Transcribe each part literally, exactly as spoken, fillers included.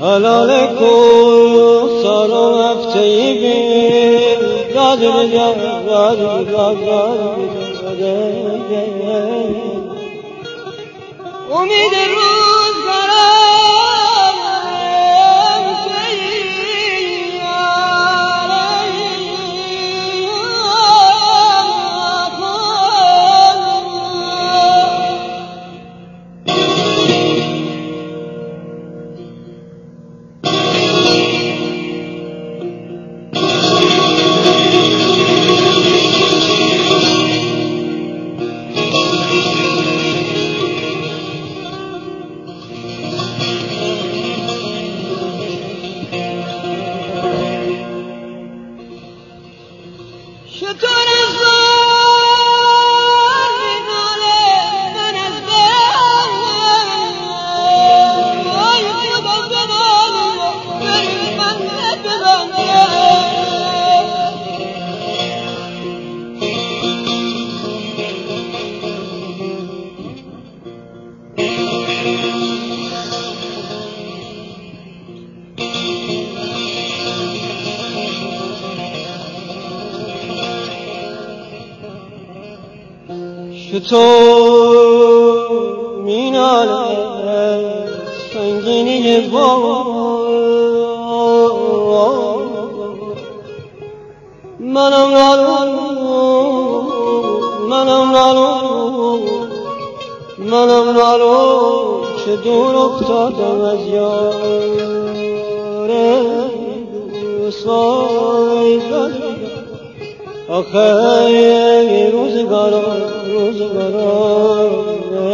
حلال کو سارو هفتهی بین داد بدم داد بدم داد بدم امید روزگارم چطور میناله سنگینی بار منم نالو منم نالو منم نالو که دور افتادم از یار رسوای آخه روزگارا روزگارا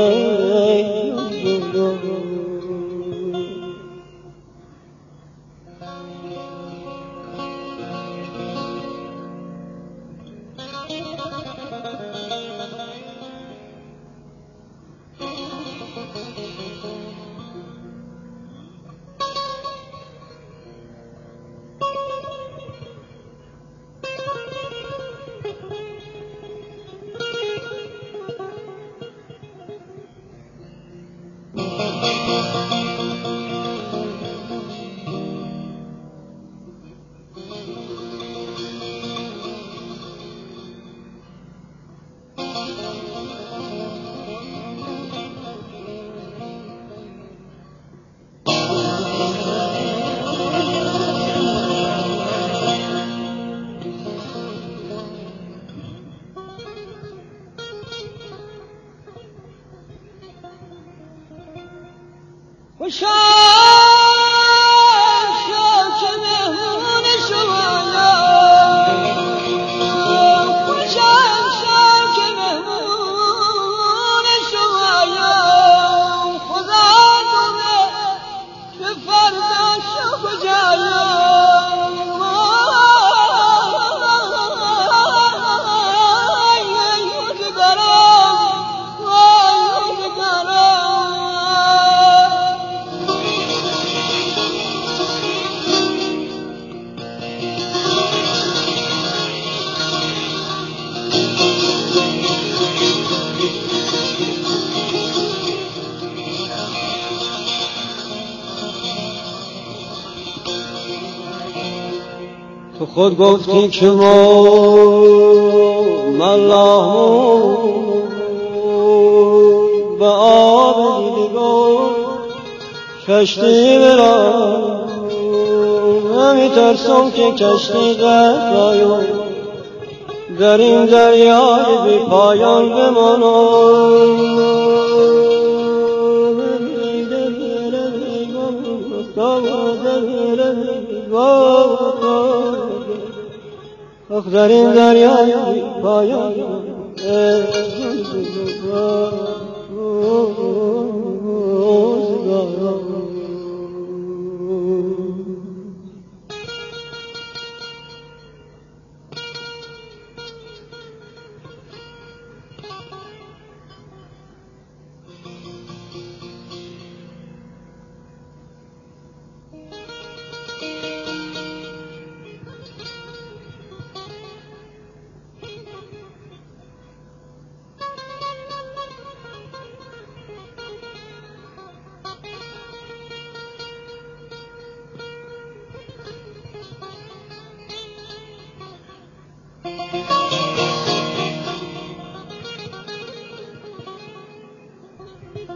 خوشم شد که مهمون شمایم خوشم شد که مهمون شمایم خدا دومه که فردا شب جایم وای روزگارم وای روزگارم تو خود گفتی که ما ملامون به آب دیدگان کشتی برم همی ترسم که کشتی غرقایم در این دریای بی پایان بمانم آخ در این دریای بی پایان